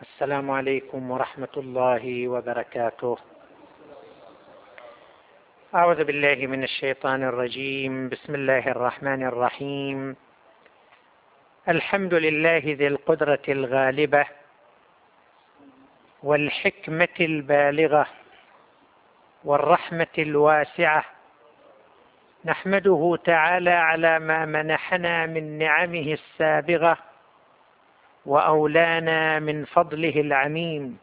السلام عليكم ورحمة الله وبركاته. أعوذ بالله من الشيطان الرجيم. بسم الله الرحمن الرحيم. الحمد لله ذي القدرة الغالبة والحكمة البالغة والرحمة الواسعة، نحمده تعالى على ما منحنا من نعمه السابغة وأولانا من فضله العميم،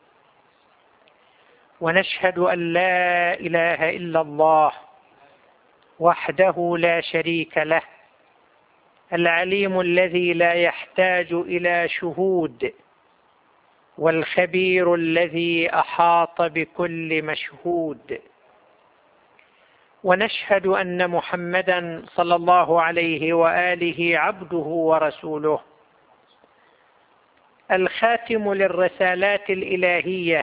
ونشهد أن لا إله إلا الله وحده لا شريك له، العليم الذي لا يحتاج إلى شهود، والخبير الذي أحاط بكل مشهود. ونشهد أن محمدا صلى الله عليه وآله عبده ورسوله، الخاتم للرسالات الإلهية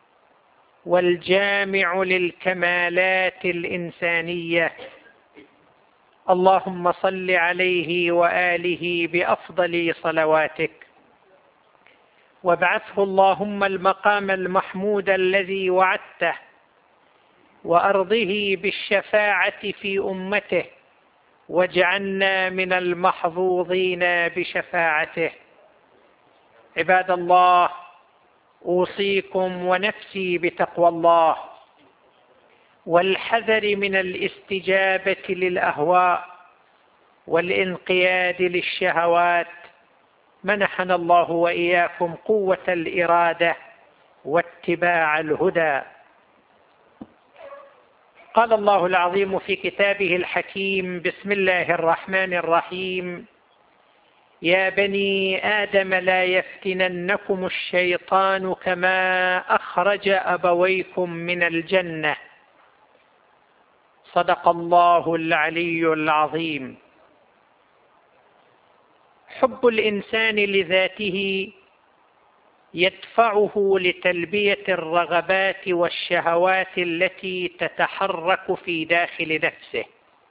والجامع للكمالات الإنسانية. اللهم صل عليه وآله بأفضل صلواتك، وابعثه اللهم المقام المحمود الذي وعدته، وأرضه بالشفاعة في أمته، واجعلنا من المحظوظين بشفاعته. عباد الله، أوصيكم ونفسي بتقوى الله والحذر من الاستجابة للأهواء والانقياد للشهوات. منحنا الله وإياكم قوة الإرادة واتباع الهدى. قال الله العظيم في كتابه الحكيم: بسم الله الرحمن الرحيم. يا بني آدم لا يفتننكم الشيطان كما أخرج أبويكم من الجنة. صدق الله العلي العظيم. حب الإنسان لذاته يدفعه لتلبية الرغبات والشهوات التي تتحرك في داخل نفسه.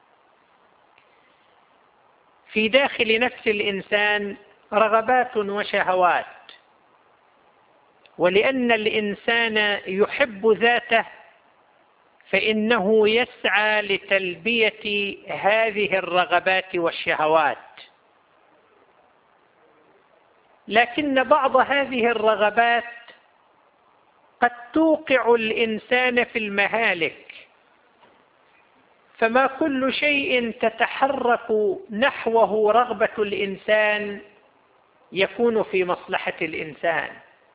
في داخل نفس الإنسان رغبات وشهوات، ولأن الإنسان يحب ذاته فإنه يسعى لتلبية هذه الرغبات والشهوات، لكن بعض هذه الرغبات قد توقع الإنسان في المهالك، فما كل شيء تتحرك نحوه رغبة الإنسان يكون في مصلحة الإنسان.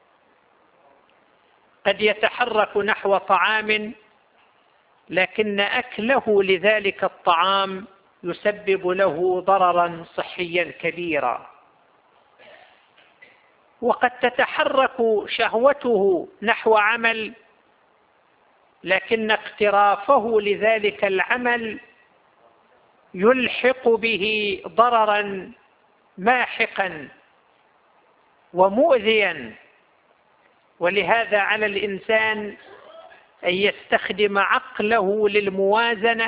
قد يتحرك نحو طعام، لكن أكله لذلك الطعام يسبب له ضررا صحيا كبيرا. وقد تتحرك شهوته نحو عمل، لكن اقترافه لذلك العمل يلحق به ضررا ماحقا ومؤذيا. ولهذا على الإنسان أن يستخدم عقله للموازنة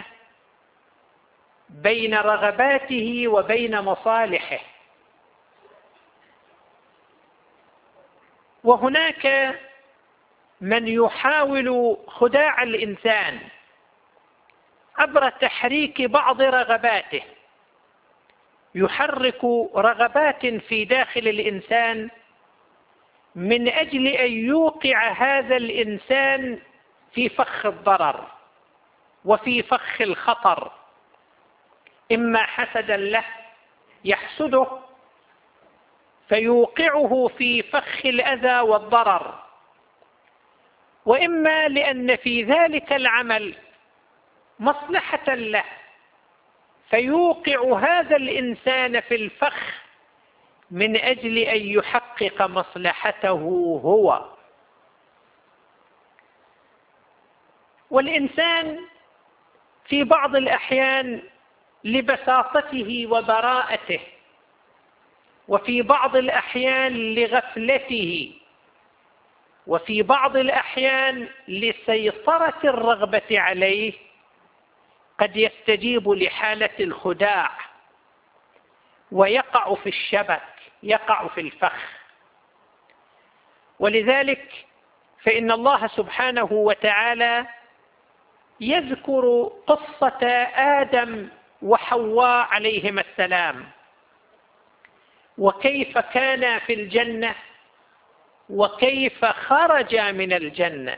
بين رغباته وبين مصالحه. وهناك من يحاول خداع الإنسان عبر تحريك بعض رغباته، يحرك رغبات في داخل الإنسان من أجل أن يوقع هذا الإنسان في فخ الضرر وفي فخ الخطر. إما حسدا له يحسده فيوقعه في فخ الأذى والضرر، وإما لأن في ذلك العمل مصلحة له فيوقع هذا الإنسان في الفخ من أجل أن يحقق مصلحته هو. والإنسان في بعض الأحيان لبساطته وبراءته، وفي بعض الأحيان لغفلته، وفي بعض الأحيان لسيطرة الرغبة عليه، قد يستجيب لحالة الخداع ويقع في الشبك، يقع في الفخ. ولذلك فإن الله سبحانه وتعالى يذكر قصة آدم وحواء عليهما السلام، وكيف كانا في الجنة وكيف خرجا من الجنة.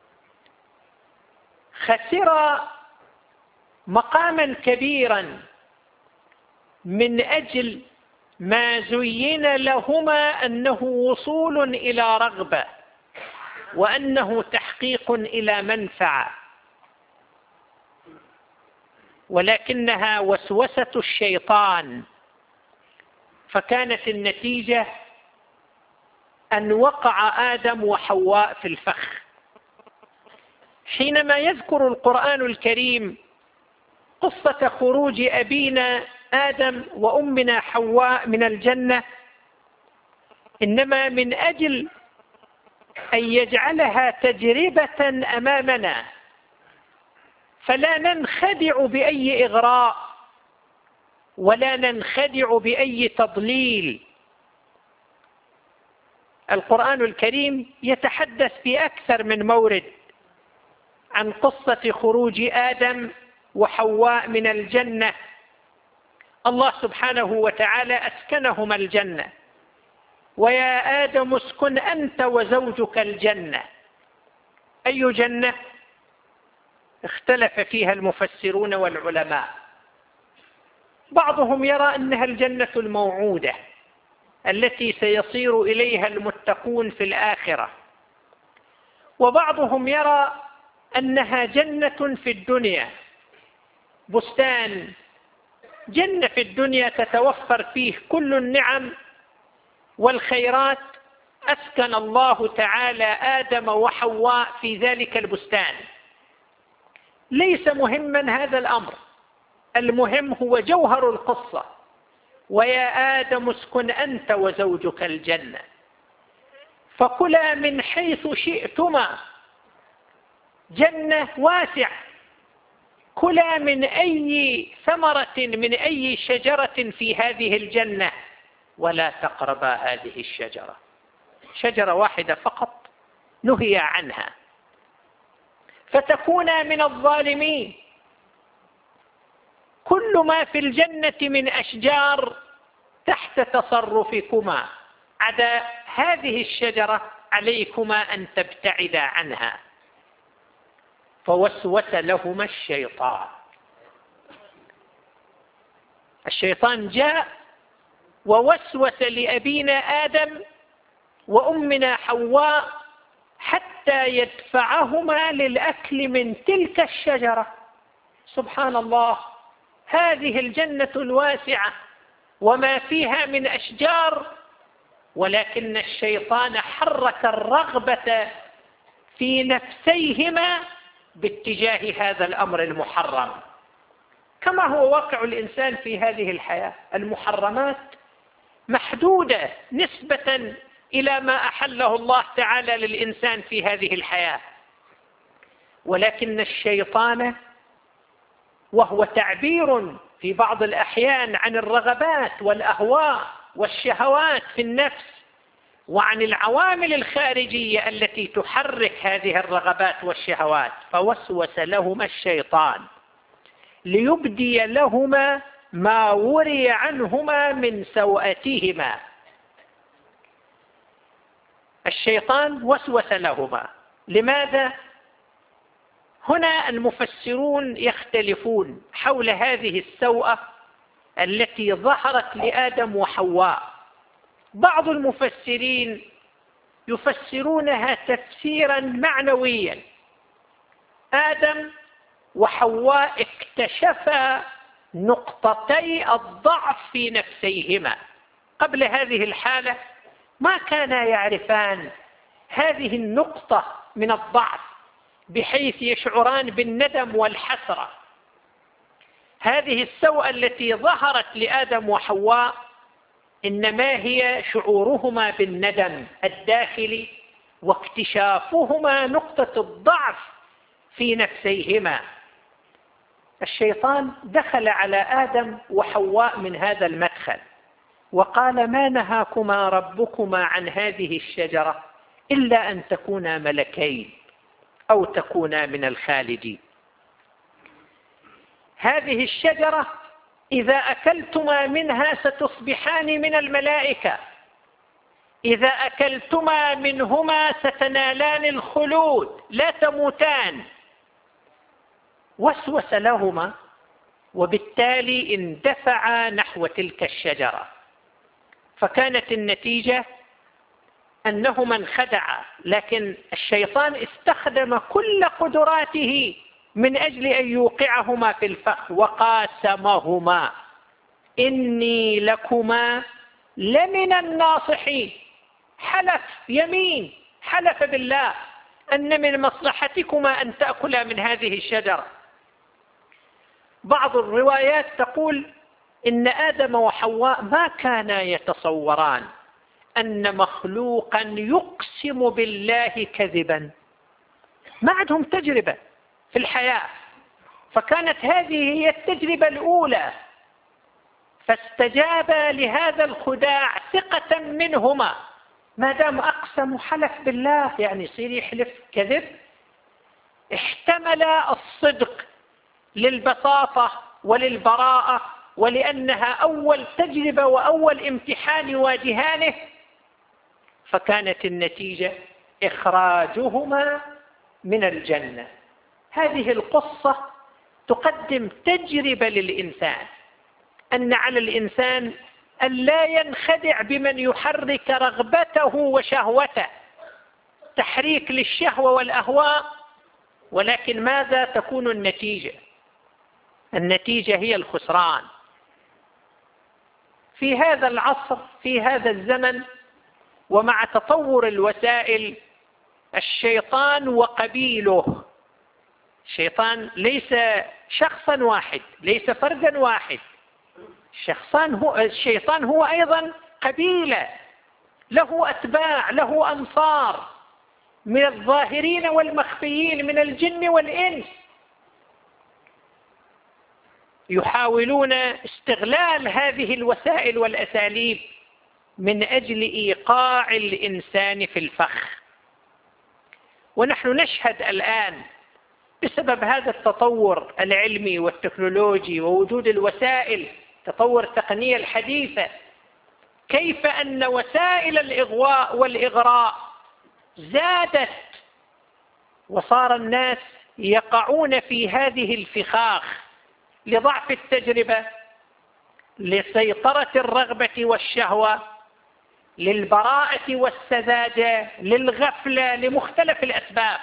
خسرا مقاما كبيرا من أجل ما زين لهما أنه وصول إلى رغبة وأنه تحقيق إلى منفعة، ولكنها وسوسة الشيطان، فكانت النتيجة أن وقع آدم وحواء في الفخ. حينما يذكر القرآن الكريم قصة خروج أبينا آدم وأمنا حواء من الجنة، إنما من أجل أن يجعلها تجربة أمامنا، فلا ننخدع بأي إغراء ولا ننخدع بأي تضليل. القرآن الكريم يتحدث في أكثر من مورد عن قصة خروج آدم وحواء من الجنة. الله سبحانه وتعالى أسكنهما الجنة: ويا آدم اسكن أنت وزوجك الجنة. أي جنة؟ اختلف فيها المفسرون والعلماء. بعضهم يرى أنها الجنة الموعودة التي سيصير إليها المتقون في الآخرة، وبعضهم يرى أنها جنة في الدنيا، بستان، جنة في الدنيا تتوفر فيه كل النعم والخيرات. أسكن الله تعالى آدم وحواء في ذلك البستان. ليس مهما هذا الأمر، المهم هو جوهر القصة: ويا آدم اسكن أنت وزوجك الجنة فكلا من حيث شئتما. جنة واسعة، كلا من أي ثمرة من أي شجرة في هذه الجنة، ولا تقربا هذه الشجرة. شجرة واحدة فقط نهي عنها فتكونا من الظالمين. كل ما في الجنة من أشجار تحت تصرفكما، عدا هذه الشجرة عليكما أن تبتعدا عنها. فوسوس لهما الشيطان جاء ووسوس لأبينا آدم وأمنا حواء حتى يدفعهما للأكل من تلك الشجرة. سبحان الله، هذه الجنة الواسعة وما فيها من أشجار، ولكن الشيطان حرك الرغبة في نفسيهما باتجاه هذا الأمر المحرم، كما هو واقع الإنسان في هذه الحياة. المحرمات محدودة نسبة إلى ما أحله الله تعالى للإنسان في هذه الحياة، ولكن الشيطان، وهو تعبير في بعض الأحيان عن الرغبات والأهواء والشهوات في النفس وعن العوامل الخارجية التي تحرك هذه الرغبات والشهوات، فوسوس لهما الشيطان ليبدي لهما ما وري عنهما من سوءتهما. الشيطان وسوس لهما. لماذا؟ هنا المفسرون يختلفون حول هذه السوءة التي ظهرت لآدم وحواء. بعض المفسرين يفسرونها تفسيرا معنويا: آدم وحواء اكتشفا نقطتي الضعف في نفسيهما. قبل هذه الحالة ما كانا يعرفان هذه النقطة من الضعف بحيث يشعران بالندم والحسرة. هذه السوءة التي ظهرت لآدم وحواء إنما هي شعورهما بالندم الداخلي واكتشافهما نقطة الضعف في نفسيهما. الشيطان دخل على آدم وحواء من هذا المدخل وقال: ما نهاكما ربكما عن هذه الشجرة إلا أن تكونا ملكين أو تكونا من الخالدين. هذه الشجرة إذا أكلتما منها ستصبحان من الملائكة، إذا أكلتما منهما ستنالان الخلود لا تموتان. وسوس لهما، وبالتالي اندفعا نحو تلك الشجرة، فكانت النتيجة أنهما انخدعا، لكن الشيطان استخدم كل قدراته من أجل أن يوقعهما في الفخ، وقاسمهما إني لكما لمن الناصحين. حلف يمين، حلف بالله أن من مصلحتكما أن تأكلا من هذه الشجرة. بعض الروايات تقول إن آدم وحواء ما كانا يتصوران أن مخلوقا يقسم بالله كذبا، ما عندهم تجربة في الحياة، فكانت هذه هي التجربة الأولى، فاستجاب لهذا الخداع ثقة منهما. ما دام أقسم حلف بالله يعني يصير يحلف كذب. احتمل الصدق للبساطة وللبراءة، ولأنها أول تجربة وأول امتحان يواجهانه، فكانت النتيجة إخراجهما من الجنة. هذه القصة تقدم تجربة للإنسان، أن على الإنسان أن لا ينخدع بمن يحرك رغبته وشهوته، تحريك للشهوة والأهواء، ولكن ماذا تكون النتيجة؟ النتيجة هي الخسران. في هذا العصر، في هذا الزمن، ومع تطور الوسائل، الشيطان وقبيله، الشيطان ليس شخصا واحد، ليس فردا واحد، الشيطان هو أيضا قبيلة، له أتباع، له أنصار من الظاهرين والمخفيين من الجن والإنس، يحاولون استغلال هذه الوسائل والأساليب من أجل إيقاع الإنسان في الفخ. ونحن نشهد الآن بسبب هذا التطور العلمي والتكنولوجي ووجود الوسائل، تطور التقنية الحديثة، كيف أن وسائل الإغواء والإغراء زادت، وصار الناس يقعون في هذه الفخاخ لضعف التجربة، لسيطرة الرغبة والشهوة، للبراءة والسذاجة، للغفلة، لمختلف الأسباب.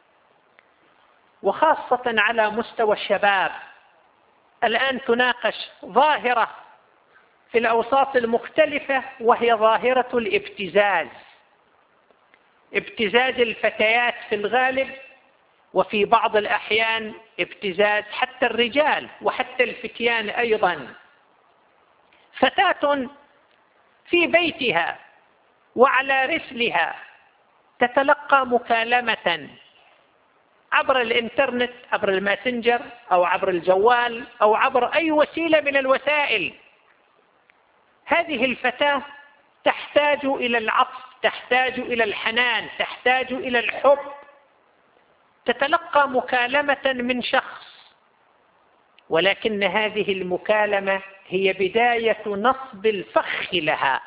وخاصة على مستوى الشباب الآن تناقش ظاهرة في الأوساط المختلفة، وهي ظاهرة الابتزاز، ابتزاز الفتيات في الغالب، وفي بعض الأحيان ابتزاز حتى الرجال وحتى الفتيان أيضا. فتاة في بيتها وعلى رسلها تتلقى مكالمة عبر الإنترنت، عبر الماسنجر أو عبر الجوال أو عبر أي وسيلة من الوسائل. هذه الفتاة تحتاج إلى العطف، تحتاج إلى الحنان، تحتاج إلى الحب، تتلقى مكالمة من شخص، ولكن هذه المكالمة هي بداية نصب الفخ لها.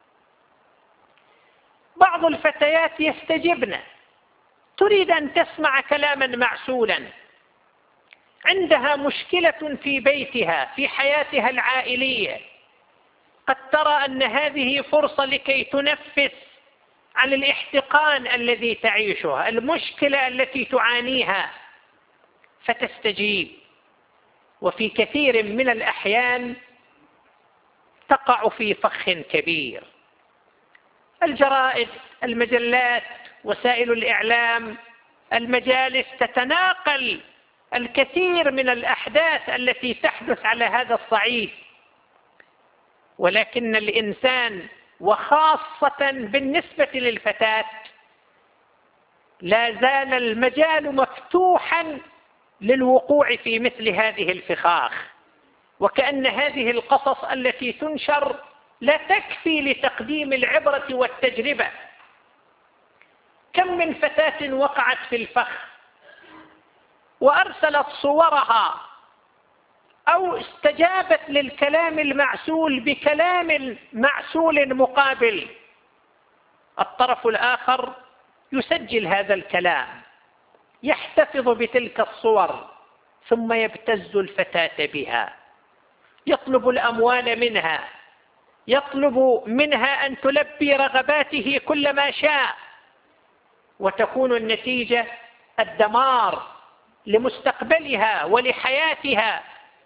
بعض الفتيات يستجبن، تريد أن تسمع كلاما معسولا، عندها مشكلة في بيتها، في حياتها العائلية، قد ترى أن هذه فرصة لكي تنفس عن الاحتقان الذي تعيشه، المشكلة التي تعانيها، فتستجيب. وفي كثير من الأحيان تقع في فخ كبير. الجرائد، المجلات، وسائل الإعلام، المجالس تتناقل الكثير من الأحداث التي تحدث على هذا الصعيد، ولكن الإنسان وخاصة بالنسبة للفتاة لا زال المجال مفتوحا للوقوع في مثل هذه الفخاخ، وكأن هذه القصص التي تنشر لا تكفي لتقديم العبرة والتجربة. كم من فتاة وقعت في الفخ وأرسلت صورها أو استجابت للكلام المعسول بكلام معسول مقابل، الطرف الآخر يسجل هذا الكلام، يحتفظ بتلك الصور، ثم يبتز الفتاة بها، يطلب الأموال منها، يطلب منها أن تلبي رغباته كل ما شاء، وتكون النتيجة الدمار لمستقبلها ولحياتها.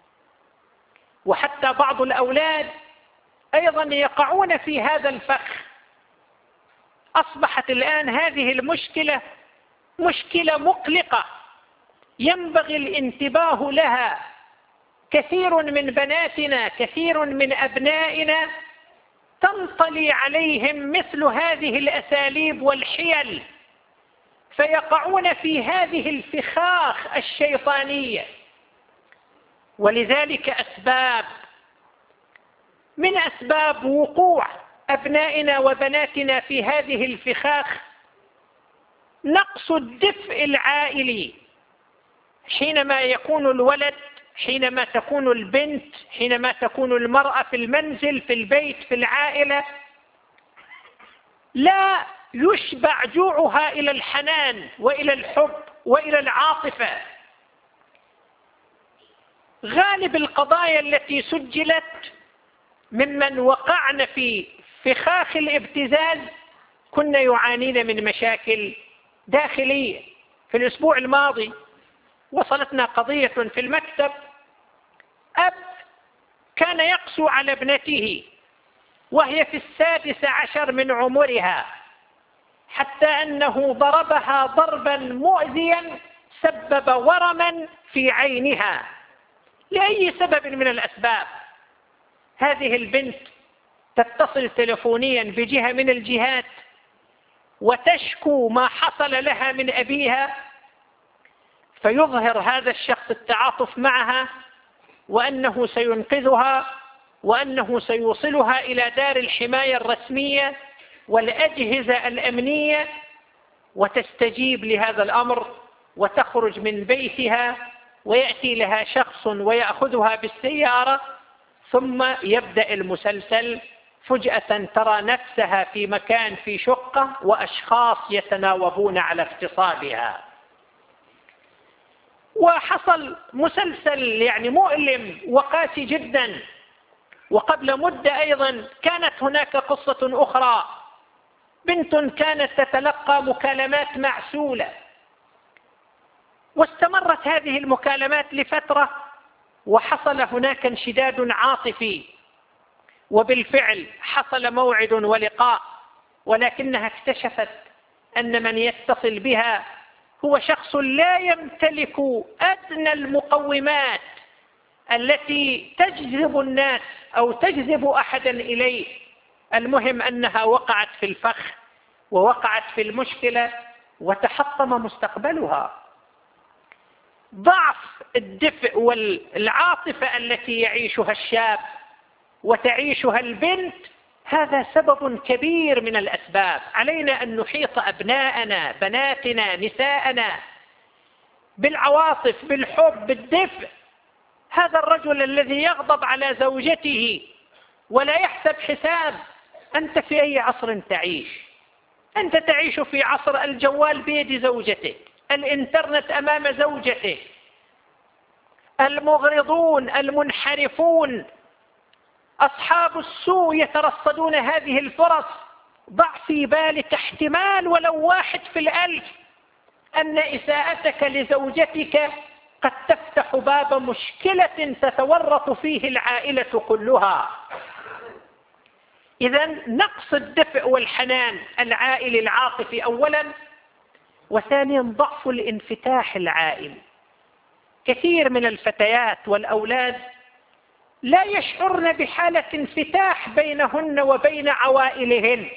وحتى بعض الأولاد أيضا يقعون في هذا الفخ. أصبحت الآن هذه المشكلة مشكلة مقلقة ينبغي الانتباه لها. كثير من بناتنا، كثير من أبنائنا تنطلي عليهم مثل هذه الأساليب والحيل، فيقعون في هذه الفخاخ الشيطانية. ولذلك أسباب من أسباب وقوع أبنائنا وبناتنا في هذه الفخاخ نقص الدفء العائلي. حينما يكون الولد، حينما تكون البنت، حينما تكون المرأة في المنزل، في البيت، في العائلة، لا يشبع جوعها إلى الحنان وإلى الحب وإلى العاطفة. غالب القضايا التي سجلت ممن وقعن في فخاخ الابتزاز كنا يعانين من مشاكل داخلية. في الأسبوع الماضي وصلتنا قضية في المكتب، أب كان يقسو على ابنته وهي في 16 من عمرها، حتى أنه ضربها ضربا مؤذيا سبب ورما في عينها لأي سبب من الأسباب. هذه البنت تتصل تلفونيا بجهة من الجهات وتشكو ما حصل لها من أبيها، فيظهر هذا الشخص التعاطف معها وأنه سينقذها وأنه سيوصلها إلى دار الحماية الرسمية والأجهزة الأمنية، وتستجيب لهذا الأمر وتخرج من بيتها ويأتي لها شخص ويأخذها بالسيارة، ثم يبدأ المسلسل. فجأة ترى نفسها في مكان، في شقة، وأشخاص يتناوبون على اغتصابها. وحصل مسلسل يعني مؤلم وقاسي جدا. وقبل مدة أيضا كانت هناك قصة أخرى، بنت كانت تتلقى مكالمات معسولة، واستمرت هذه المكالمات لفترة، وحصل هناك انشداد عاطفي، وبالفعل حصل موعد ولقاء، ولكنها اكتشفت أن من يتصل بها هو شخص لا يمتلك أدنى المقومات التي تجذب الناس أو تجذب أحدا إليه. المهم أنها وقعت في الفخ ووقعت في المشكلة وتحطم مستقبلها. ضعف الدفء والعاطفة التي يعيشها الشاب وتعيشها البنت هذا سبب كبير من الأسباب. علينا أن نحيط أبناءنا، بناتنا، نساءنا بالعواطف، بالحب، بالدفء. هذا الرجل الذي يغضب على زوجته ولا يحسب حساب، أنت في أي عصر تعيش؟ أنت تعيش في عصر الجوال بيد زوجتك، الإنترنت أمام زوجتك، المغرضون، المنحرفون، أصحاب السوء يترصدون هذه الفرص. ضع في بالك احتمال ولو 1 في 1000 أن إساءتك لزوجتك قد تفتح باب مشكلة تتورط فيه العائلة كلها. إذن نقص الدفء والحنان العائلي العاطفي أولا، وثانيا ضعف الانفتاح العائلي. كثير من الفتيات والأولاد لا يشعرن بحالة انفتاح بينهن وبين عوائلهن،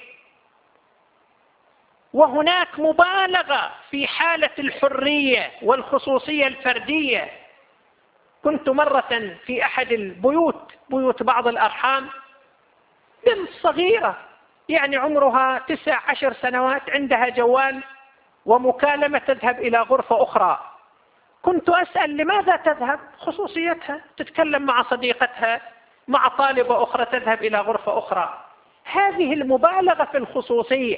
وهناك مبالغة في حالة الحرية والخصوصية الفردية. كنت مرة في أحد البيوت، بيوت بعض الأرحام، بنت صغيرة يعني عمرها 19 سنوات، عندها جوال ومكالمة تذهب إلى غرفة أخرى. كنت أسأل لماذا تذهب؟ خصوصيتها، تتكلم مع صديقتها، مع طالبة أخرى تذهب إلى غرفة أخرى. هذه المبالغة في الخصوصية،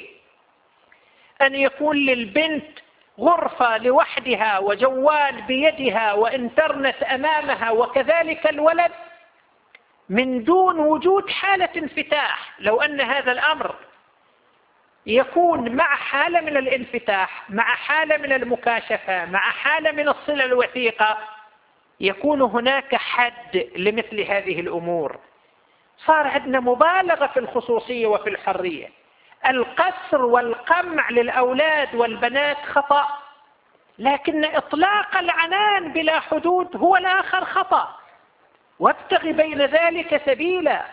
أن يكون للبنت غرفة لوحدها وجوال بيدها وإنترنت أمامها، وكذلك الولد من دون وجود حالة انفتاح. لو أن هذا الأمر يكون مع حالة من الانفتاح، مع حالة من المكاشفة، مع حالة من الصلة الوثيقة، يكون هناك حد لمثل هذه الأمور. صار عندنا مبالغة في الخصوصية وفي الحرية. القسر والقمع للأولاد والبنات خطأ، لكن إطلاق العنان بلا حدود هو الآخر خطأ، وابتغ بين ذلك سبيلا.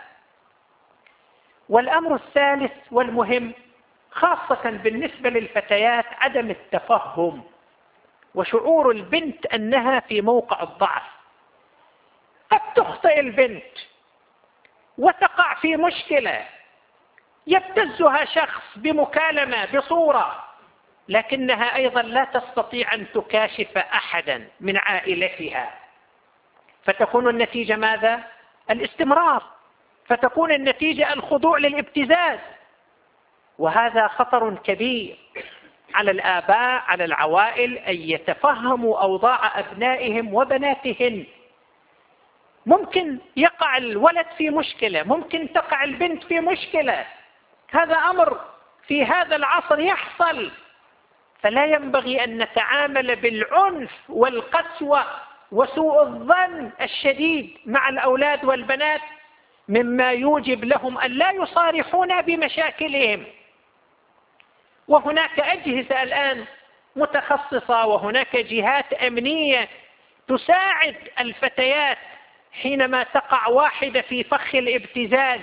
والأمر الثالث والمهم خاصة بالنسبة للفتيات عدم التفهم وشعور البنت أنها في موقع الضعف. قد تخطئ البنت وتقع في مشكلة، يبتزها شخص بمكالمة بصورة، لكنها أيضا لا تستطيع أن تكاشف أحدا من عائلتها، فتكون النتيجة ماذا؟ الاستمرار، فتكون النتيجة الخضوع للابتزاز. وهذا خطر كبير على الآباء، على العوائل، أن يتفهموا أوضاع أبنائهم وبناتهن. ممكن يقع الولد في مشكلة، ممكن تقع البنت في مشكلة، هذا أمر في هذا العصر يحصل. فلا ينبغي أن نتعامل بالعنف والقسوة وسوء الظن الشديد مع الأولاد والبنات، مما يوجب لهم أن لا يصارحون بمشاكلهم. وهناك أجهزة الآن متخصصة، وهناك جهات أمنية تساعد الفتيات حينما تقع واحدة في فخ الابتزاز.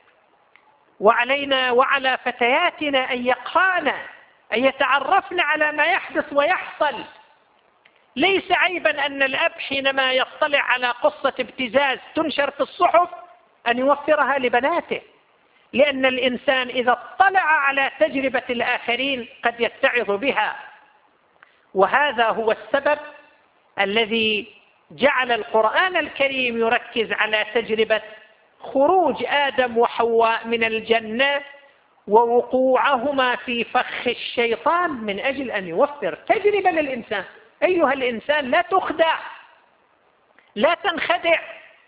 وعلينا وعلى فتياتنا أن يقرأن، أن يتعرفن على ما يحدث ويحصل. ليس عيبا أن الأب حينما يطلع على قصة ابتزاز تنشر في الصحف أن يوفرها لبناته، لأن الإنسان إذا اطلع على تجربة الآخرين قد يتعظ بها. وهذا هو السبب الذي جعل القرآن الكريم يركز على تجربة خروج آدم وحواء من الجنة ووقوعهما في فخ الشيطان، من أجل أن يوفر تجربة للإنسان. أيها الإنسان لا تخدع، لا تنخدع.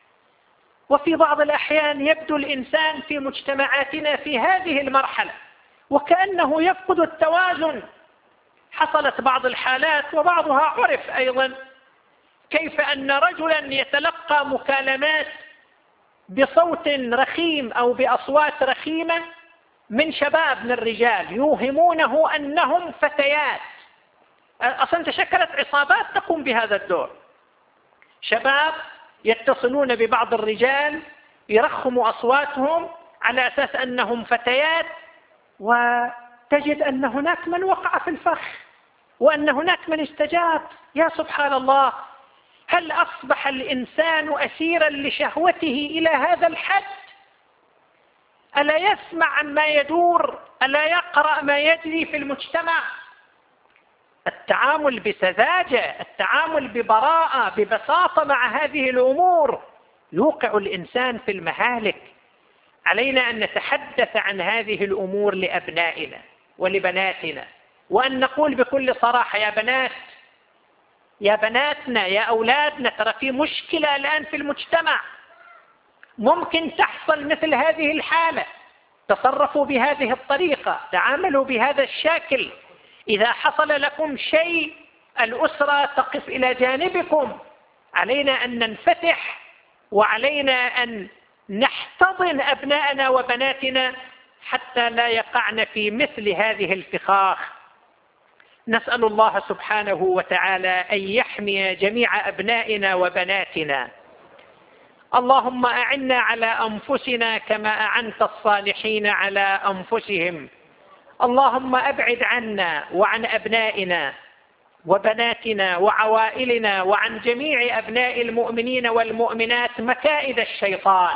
وفي بعض الأحيان يبدو الإنسان في مجتمعاتنا في هذه المرحلة وكأنه يفقد التوازن. حصلت بعض الحالات وبعضها عرف أيضا، كيف أن رجلا يتلقى مكالمات بصوت رخيم أو بأصوات رخيمة من شباب، من الرجال، يوهمونه أنهم فتيات. أصلا تشكلت عصابات تقوم بهذا الدور. شباب يتصلون ببعض الرجال يرخموا أصواتهم على أساس أنهم فتيات، وتجد أن هناك من وقع في الفخ وأن هناك من استجاب. يا سبحان الله، هل أصبح الإنسان أسيرا لشهوته إلى هذا الحد؟ ألا يسمع عما يدور؟ ألا يقرأ ما يجري في المجتمع؟ التعامل بسذاجة، التعامل ببراءة، ببساطة مع هذه الأمور يوقع الإنسان في المهالك. علينا أن نتحدث عن هذه الأمور لأبنائنا ولبناتنا، وأن نقول بكل صراحة: يا بنات، يا بناتنا، يا أولادنا، ترى في مشكلة الآن في المجتمع، ممكن تحصل مثل هذه الحالة، تصرفوا بهذه الطريقة، تعاملوا بهذا الشكل. إذا حصل لكم شيء الأسرة تقف إلى جانبكم. علينا أن ننفتح، وعلينا أن نحتضن أبناءنا وبناتنا حتى لا يقعن في مثل هذه الفخاخ. نسأل الله سبحانه وتعالى أن يحمي جميع أبنائنا وبناتنا. اللهم أعنا على أنفسنا كما أعنت الصالحين على أنفسهم. اللهم أبعد عنا وعن أبنائنا وبناتنا وعوائلنا وعن جميع أبناء المؤمنين والمؤمنات مكائد الشيطان.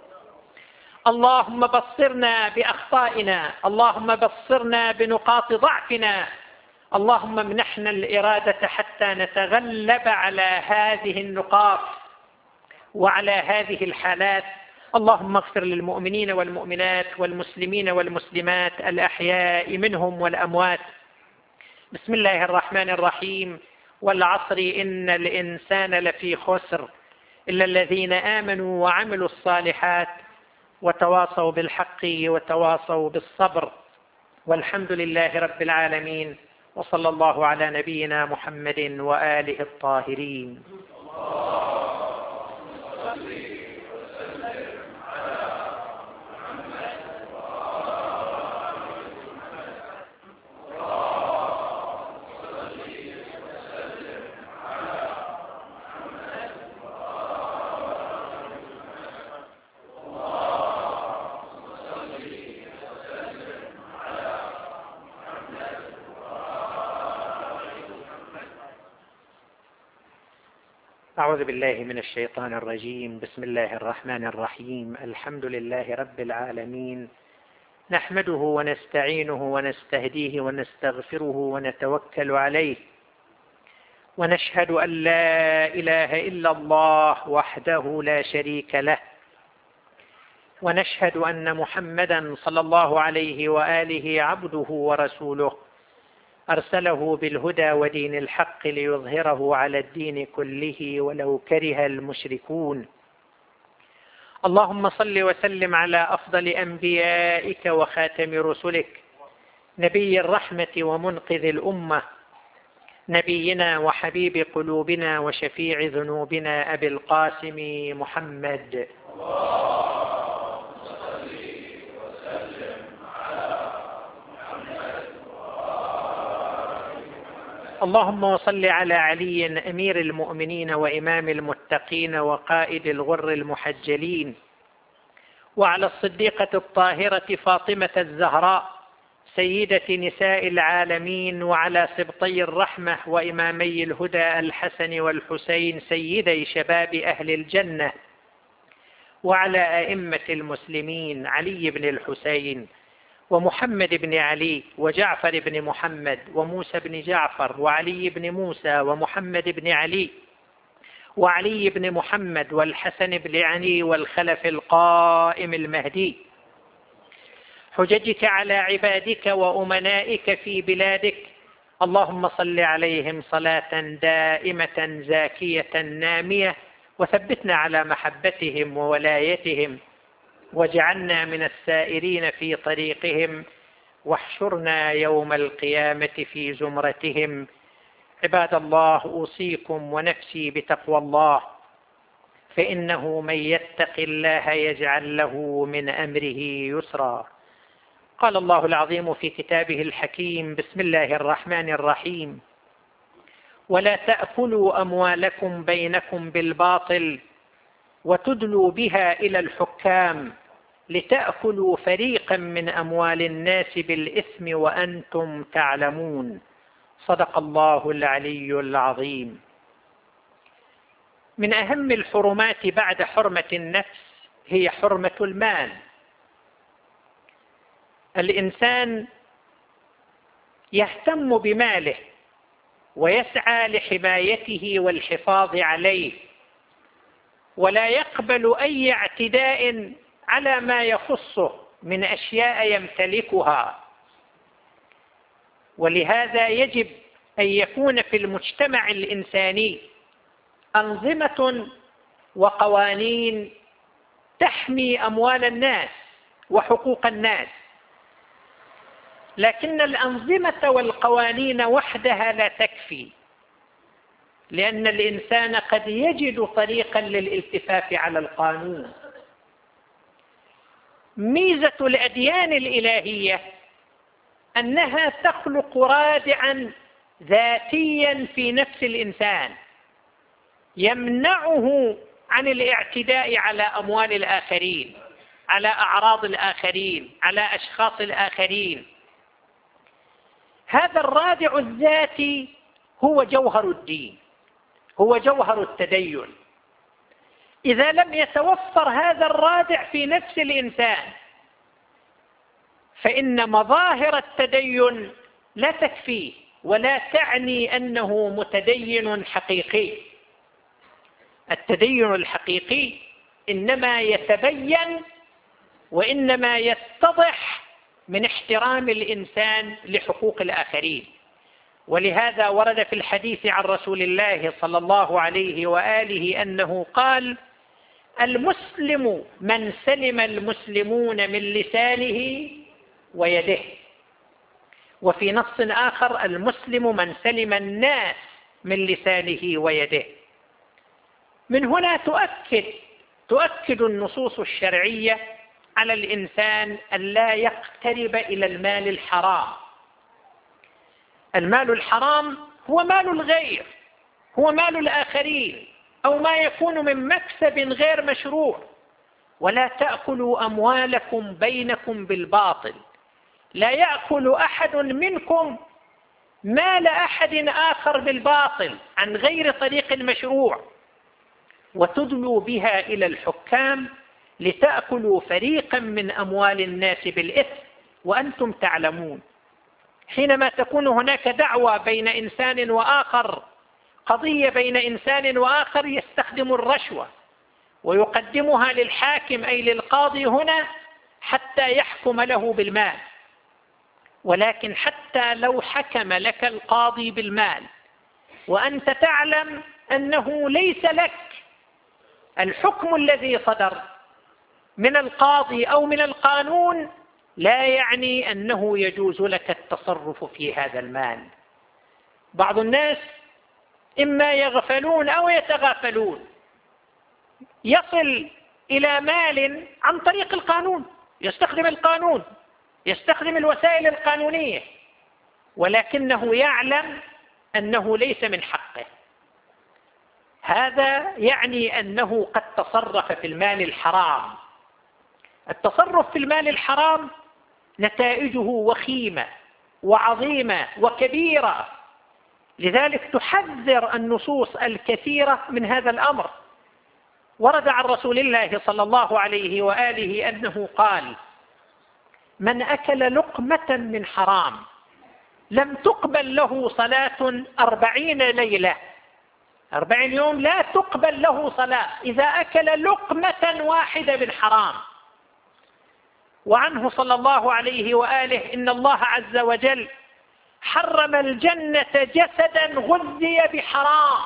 اللهم بصرنا بأخطائنا، اللهم بصرنا بنقاط ضعفنا، اللهم امنحنا الإرادة حتى نتغلب على هذه النقاط وعلى هذه الحالات. اللهم اغفر للمؤمنين والمؤمنات والمسلمين والمسلمات الأحياء منهم والأموات. بسم الله الرحمن الرحيم. والعصر إن الإنسان لفي خسر إلا الذين آمنوا وعملوا الصالحات وتواصوا بالحق وتواصوا بالصبر. والحمد لله رب العالمين، وصلى الله على نبينا محمد وآله الطاهرين. أعوذ بالله من الشيطان الرجيم. بسم الله الرحمن الرحيم. الحمد لله رب العالمين، نحمده ونستعينه ونستهديه ونستغفره ونتوكل عليه، ونشهد أن لا إله إلا الله وحده لا شريك له، ونشهد أن محمدا صلى الله عليه وآله عبده ورسوله، أرسله بالهدى ودين الحق ليظهره على الدين كله ولو كره المشركون. اللهم صل وسلم على أفضل أنبيائك وخاتم رسلك، نبي الرحمة ومنقذ الأمة، نبينا وحبيب قلوبنا وشفيع ذنوبنا أبي القاسم محمد. اللهم وصل على علي أمير المؤمنين وإمام المتقين وقائد الغر المحجلين، وعلى الصديقة الطاهرة فاطمة الزهراء سيدة نساء العالمين، وعلى سبطي الرحمة وإمامي الهدى الحسن والحسين سيدي شباب أهل الجنة، وعلى أئمة المسلمين علي بن الحسين ومحمد بن علي وجعفر بن محمد وموسى بن جعفر وعلي بن موسى ومحمد بن علي وعلي بن محمد والحسن بن علي والخلف القائم المهدي، حججك على عبادك وأمنائك في بلادك. اللهم صل عليهم صلاة دائمة زاكية نامية، وثبتنا على محبتهم وولايتهم، واجعلنا من السائرين في طريقهم، واحشرنا يوم القيامة في زمرتهم. عباد الله، أوصيكم ونفسي بتقوى الله، فإنه من يتق الله يجعل له من أمره يسرا. قال الله العظيم في كتابه الحكيم: بسم الله الرحمن الرحيم: ولا تأكلوا أموالكم بينكم بالباطل وتدلوا بها إلى الحكام لتأكلوا فريقا من أموال الناس بالإثم وأنتم تعلمون. صدق الله العلي العظيم. من أهم الحرمات بعد حرمة النفس هي حرمة المال. الإنسان يهتم بماله ويسعى لحمايته والحفاظ عليه، ولا يقبل أي اعتداء على ما يخصه من أشياء يمتلكها. ولهذا يجب أن يكون في المجتمع الإنساني أنظمة وقوانين تحمي أموال الناس وحقوق الناس، لكن الأنظمة والقوانين وحدها لا تكفي، لأن الإنسان قد يجد طريقا للالتفاف على القانون. ميزة الأديان الإلهية أنها تخلق رادعا ذاتيا في نفس الإنسان يمنعه عن الاعتداء على أموال الآخرين، على أعراض الآخرين، على أشخاص الآخرين. هذا الرادع الذاتي هو جوهر الدين، هو جوهر التدين. إذا لم يتوفر هذا الرادع في نفس الإنسان فإن مظاهر التدين لا تكفيه، ولا تعني أنه متدين حقيقي. التدين الحقيقي إنما يتبين وإنما يتضح من احترام الإنسان لحقوق الآخرين. ولهذا ورد في الحديث عن رسول الله صلى الله عليه وآله أنه قال: المسلم من سلم المسلمون من لسانه ويده. وفي نص آخر: المسلم من سلم الناس من لسانه ويده. من هنا تؤكد النصوص الشرعية على الإنسان أن لا يقترب إلى المال الحرام. المال الحرام هو مال الغير، هو مال الآخرين، أو ما يكون من مكسب غير مشروع. ولا تأكلوا أموالكم بينكم بالباطل. لا يأكل أحد منكم مال أحد آخر بالباطل عن غير طريق مشروع وتدلوا بها إلى الحكام لتأكلوا فريقا من أموال الناس بالإثم وأنتم تعلمون. حينما تكون هناك دعوة بين إنسان وآخر، قضية بين إنسان وآخر، يستخدم الرشوة ويقدمها للحاكم أي للقاضي هنا حتى يحكم له بالمال. ولكن حتى لو حكم لك القاضي بالمال وأنت تعلم أنه ليس لك، الحكم الذي صدر من القاضي أو من القانون لا يعني أنه يجوز لك التصرف في هذا المال. بعض الناس إما يغفلون أو يتغافلون، يصل إلى مال عن طريق القانون، يستخدم القانون، يستخدم الوسائل القانونية، ولكنه يعلم أنه ليس من حقه. هذا يعني أنه قد تصرف في المال الحرام. التصرف في المال الحرام نتائجه وخيمة وعظيمة وكبيرة، لذلك تحذر النصوص الكثيرة من هذا الأمر. ورد عن رسول الله صلى الله عليه وآله أنه قال: من أكل لقمة من حرام لم تقبل له صلاة 40 ليلة. 40 يوم لا تقبل له صلاة إذا أكل لقمة واحدة من حرام. وعنه صلى الله عليه وآله إن الله عز وجل حرم الجنة جسدا غذي بحرام.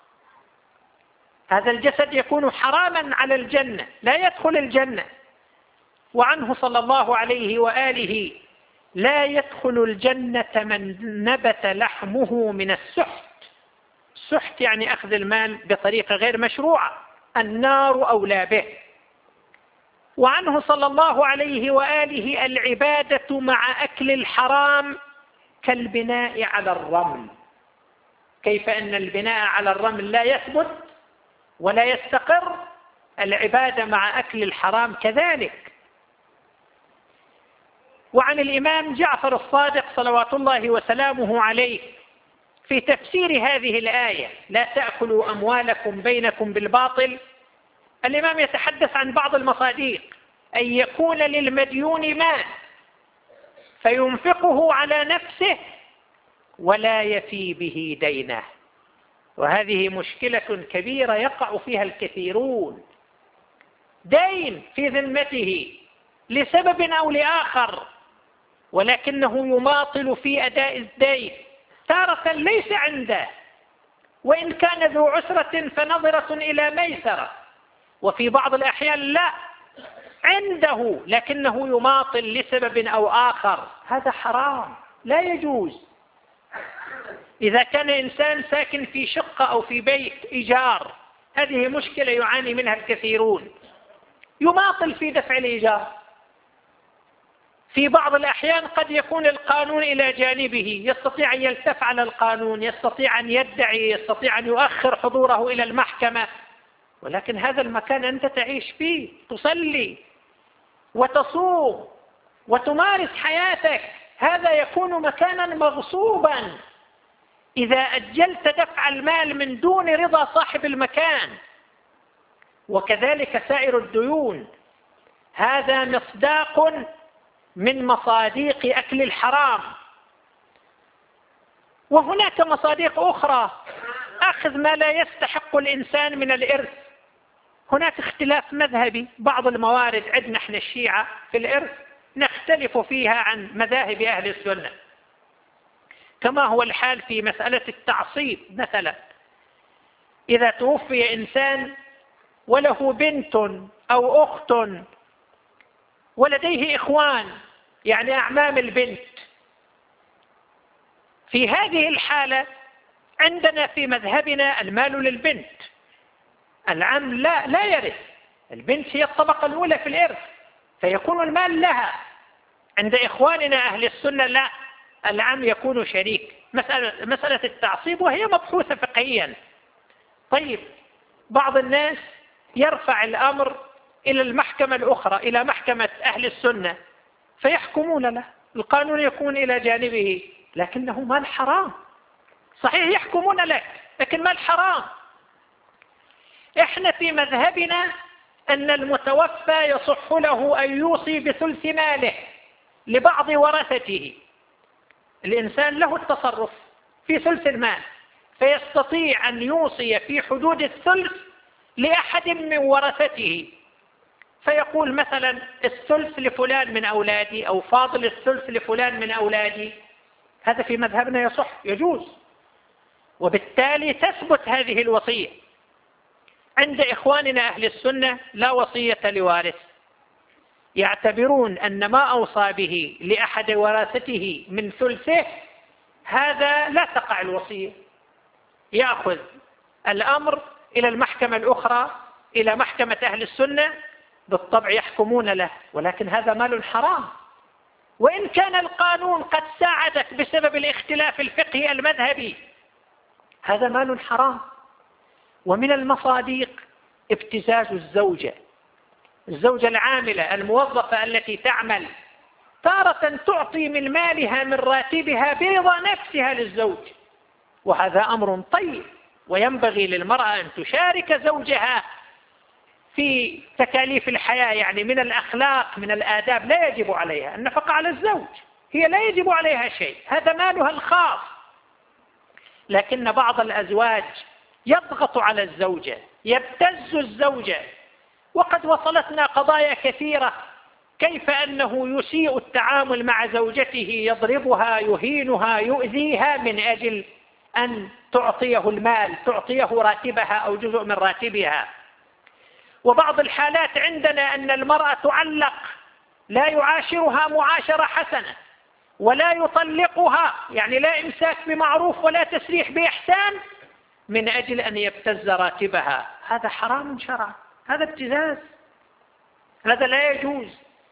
هذا الجسد يكون حراما على الجنة، لا يدخل الجنة. وعنه صلى الله عليه وآله: لا يدخل الجنة من نبت لحمه من السحت. السحت يعني أخذ المال بطريقة غير مشروعة، النار أولى به. وعنه صلى الله عليه وآله: العبادة مع أكل الحرام كالبناء على الرمل. كيف أن البناء على الرمل لا يثبت ولا يستقر، العبادة مع أكل الحرام كذلك. وعن الإمام جعفر الصادق صلوات الله وسلامه عليه في تفسير هذه الآية: لا تأكلوا أموالكم بينكم بالباطل، الإمام يتحدث عن بعض المصاديق: أن يكون للمديون مال فينفقه على نفسه ولا يفي به دينه. وهذه مشكلة كبيرة يقع فيها الكثيرون. دين في ذمته لسبب أو لآخر، ولكنه يماطل في أداء الدين، تارة ليس عنده، وإن كان ذو عسرة فنظرة إلى ميسرة، وفي بعض الأحيان لا عنده لكنه يماطل لسبب أو آخر. هذا حرام لا يجوز. إذا كان إنسان ساكن في شقة أو في بيت إيجار، هذه مشكلة يعاني منها الكثيرون، يماطل في دفع الإيجار. في بعض الأحيان قد يكون القانون إلى جانبه، يستطيع أن يلتف على القانون، يستطيع أن يدعي، يستطيع أن يؤخر حضوره إلى المحكمة، ولكن هذا المكان أنت تعيش فيه، تصلي وتصوم وتمارس حياتك، هذا يكون مكانا مغصوبا إذا أجلت دفع المال من دون رضا صاحب المكان. وكذلك سائر الديون، هذا مصداق من مصاديق أكل الحرام. وهناك مصادق أخرى، أخذ ما لا يستحق الإنسان من الإرث. هناك اختلاف مذهبي، بعض الموارد عندنا احنا الشيعة في الإرث نختلف فيها عن مذاهب أهل السنة، كما هو الحال في مسألة التعصيب. مثلا إذا توفي إنسان وله بنت أو أخت ولديه إخوان، يعني أعمام البنت، في هذه الحالة عندنا في مذهبنا المال للبنت، العم لا يرث، البنت هي الطبقة الأولى في الإرث فيكون المال لها. عند إخواننا أهل السنة لا، العم يكون شريك. مسألة التعصيب وهي مبحوثة فقهيا. طيب بعض الناس يرفع الأمر إلى المحكمة الأخرى، إلى محكمة أهل السنة، فيحكمون له، القانون يكون إلى جانبه، لكنه مال حرام. صحيح يحكمون لك، لكن مال حرام. احنا في مذهبنا أن المتوفى يصح له أن يوصي بثلث ماله لبعض ورثته. الإنسان له التصرف في ثلث المال، فيستطيع أن يوصي في حدود الثلث لأحد من ورثته، فيقول مثلا الثلث لفلان من أولادي، أو فاضل الثلث لفلان من أولادي. هذا في مذهبنا يصح، يجوز، وبالتالي تثبت هذه الوصية. عند إخواننا أهل السنة لا وصية لوارث، يعتبرون أن ما أوصى به لأحد ورثته من ثلثه هذا لا تقع الوصية، يأخذ الأمر إلى المحكمة الأخرى، إلى محكمة أهل السنة، بالطبع يحكمون له، ولكن هذا مال حرام. وإن كان القانون قد ساعدك بسبب الاختلاف الفقهي المذهبي، هذا مال حرام. ومن المصادق ابتزاز الزوجة العاملة الموظفة التي تعمل، تارة تعطي من مالها من راتبها برضا نفسها للزوج، وهذا أمر طيب، وينبغي للمرأة أن تشارك زوجها في تكاليف الحياة، يعني من الأخلاق من الآداب لا يجب عليها النفقة على الزوج، هي لا يجب عليها شيء، هذا مالها الخاص. لكن بعض الأزواج يضغط على الزوجة، يبتز الزوجة، وقد وصلتنا قضايا كثيرة كيف أنه يسيء التعامل مع زوجته، يضربها، يهينها، يؤذيها من أجل أن تعطيه المال، تعطيه راتبها أو جزء من راتبها. وبعض الحالات عندنا أن المرأة تعلق، لا يعاشرها معاشرة حسنة، ولا يطلقها، يعني لا إمساك بمعروف ولا تسريح بإحسان، من أجل أن يبتز راتبها. هذا حرام شرعا، هذا ابتزاز، هذا لا يجوز.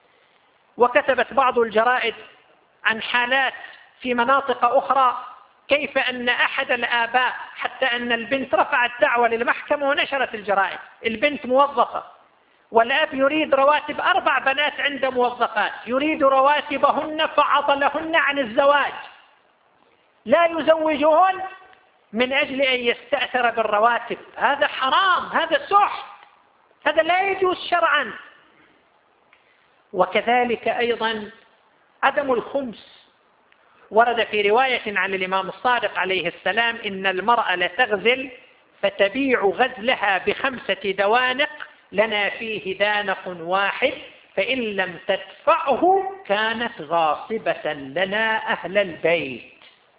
وكتبت بعض الجرائد عن حالات في مناطق أخرى كيف أن أحد الآباء، حتى أن البنت رفعت دعوة للمحكمة ونشرت الجرائد، البنت موظفة والأب يريد رواتب 4 بنات عند موظفات، يريد رواتبهن فعضلهن عن الزواج، لا يزوجهن من أجل أن يستأثر بالرواتب. هذا حرام، هذا سحت، هذا لا يجوز شرعا. وكذلك أيضا عدم الخمس. ورد في رواية عن الإمام الصادق عليه السلام إن المرأة لتغزل فتبيع غزلها ب5 دوانق، لنا فيه دانق واحد، فإن لم تدفعه كانت غاصبة لنا أهل البيت.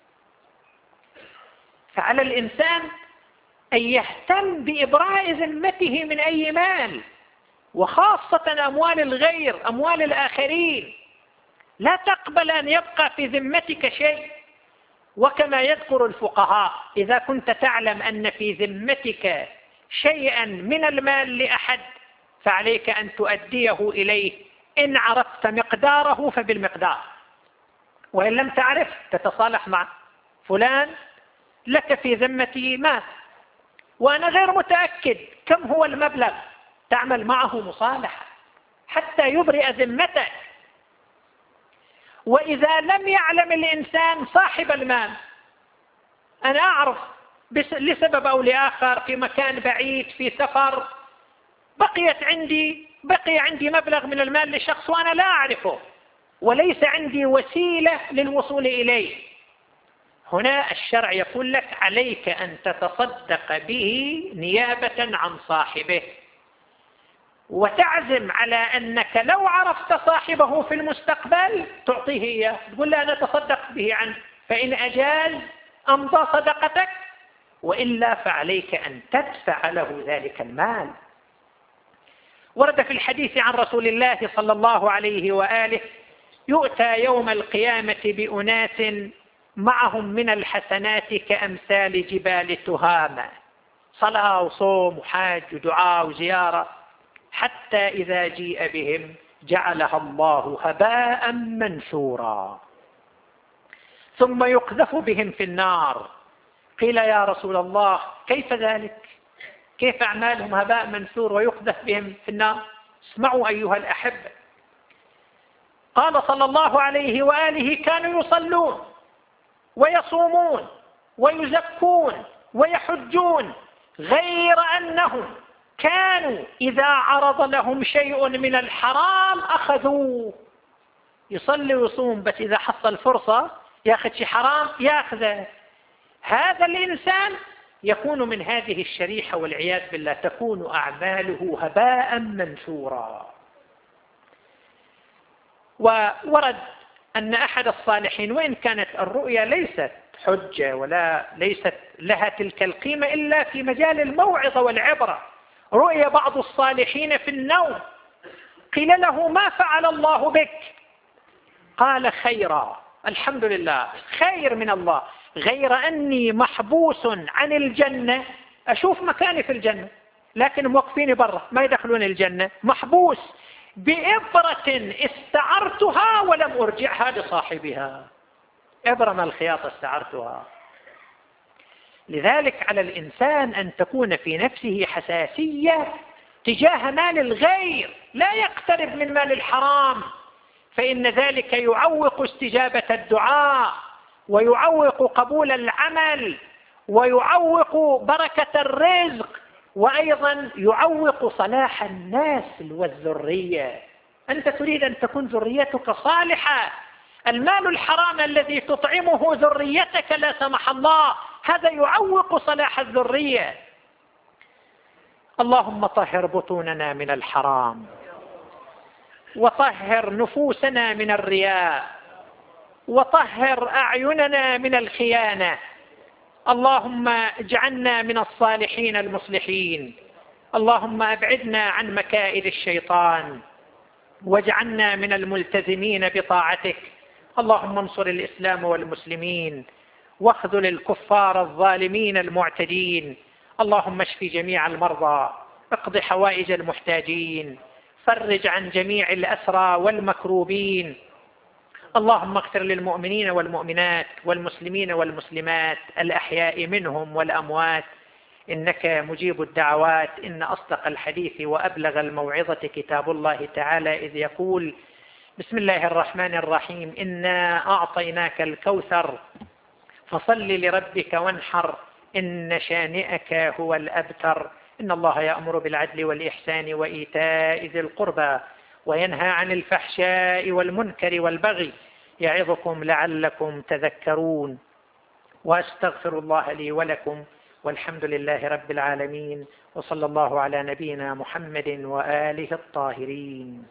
فعلى الإنسان أن يهتم بإبراء ذمته من أي مال، وخاصة أموال الغير، أموال الآخرين، لا تقبل أن يبقى في ذمتك شيء. وكما يذكر الفقهاء، إذا كنت تعلم أن في ذمتك شيئا من المال لأحد فعليك أن تؤديه إليه، إن عرفت مقداره فبالمقدار، وإن لم تعرف تتصالح مع فلان، لك في ذمتي مال وأنا غير متأكد كم هو المبلغ، تعمل معه مصالحة حتى يبرئ ذمتك. وإذا لم يعلم الإنسان صاحب المال، أنا أعرف لسبب أو لآخر في مكان بعيد في سفر بقي عندي مبلغ من المال لشخص وأنا لا أعرفه وليس عندي وسيلة للوصول إليه، هنا الشرع يقول لك عليك أن تتصدق به نيابة عن صاحبه، وتعزم على أنك لو عرفت صاحبه في المستقبل تعطيه إياه، تقول له أنا أتصدق به عنه، فإن أجاز أمضى صدقتك، وإلا فعليك أن تدفع له ذلك المال. ورد في الحديث عن رسول الله صلى الله عليه وآله: يؤتى يوم القيامة بأناس معهم من الحسنات كأمثال جبال تهامة، صلاة وصوم وحاج ودعاء وزيارة، حتى إذا جيء بهم جعلها الله هباء منثورا، ثم يقذف بهم في النار. قيل يا رسول الله كيف ذلك؟ كيف أعمالهم هباء منثور ويقذف بهم في النار؟ اسمعوا أيها الأحبة. قال صلى الله عليه وآله: كانوا يصلون ويصومون ويزكون ويحجون، غير أنهم كانوا إذا عرض لهم شيء من الحرام أخذوه. يصلي ويصوم، بس إذا حصل فرصة يأخذ شيء حرام يأخذه. هذا الإنسان يكون من هذه الشريحة والعياذ بالله، تكون أعماله هباء منثورا. وورد أن أحد الصالحين، وإن كانت الرؤيا ليست حجة ولا ليست لها تلك القيمة إلا في مجال الموعظة والعبرة، رؤيا بعض الصالحين في النوم، قيل له: ما فعل الله بك؟ قال: خيرا، الحمد لله، خير من الله، غير أني محبوس عن الجنة، أشوف مكاني في الجنة لكن موقفيني برا ما يدخلون الجنة، محبوس بإبرة استعرتها ولم أرجعها لصاحبها، إبرة من الخياط استعرتها. لذلك على الإنسان أن تكون في نفسه حساسية تجاه مال الغير، لا يقترب من مال الحرام، فإن ذلك يعوق استجابة الدعاء، ويعوق قبول العمل، ويعوق بركة الرزق، وأيضا يعوق صلاح الناس والذرية. أنت تريد أن تكون ذريتك صالحة، المال الحرام الذي تطعمه ذريتك لا سمح الله هذا يعوق صلاح الذرية. اللهم طهر بطوننا من الحرام، وطهر نفوسنا من الرياء، وطهر أعيننا من الخيانة. اللهم اجعلنا من الصالحين المصلحين. اللهم أبعدنا عن مكائد الشيطان، واجعلنا من الملتزمين بطاعتك. اللهم انصر الإسلام والمسلمين، واخذل الكفار الظالمين المعتدين. اللهم اشف جميع المرضى، اقض حوائج المحتاجين، فرج عن جميع الأسرى والمكروبين. اللهم اغفر للمؤمنين والمؤمنات والمسلمين والمسلمات الأحياء منهم والأموات، إنك مجيب الدعوات. إن أصدق الحديث وأبلغ الموعظة كتاب الله تعالى، إذ يقول: بسم الله الرحمن الرحيم: إنا أعطيناك الكوثر فصل لربك وانحر إن شانئك هو الأبتر. إن الله يأمر بالعدل والإحسان وإيتاء ذي القربى وينهى عن الفحشاء والمنكر والبغي، يعظكم لعلكم تذكرون. وأستغفر الله لي ولكم، والحمد لله رب العالمين، وصلى الله على نبينا محمد وآله الطاهرين.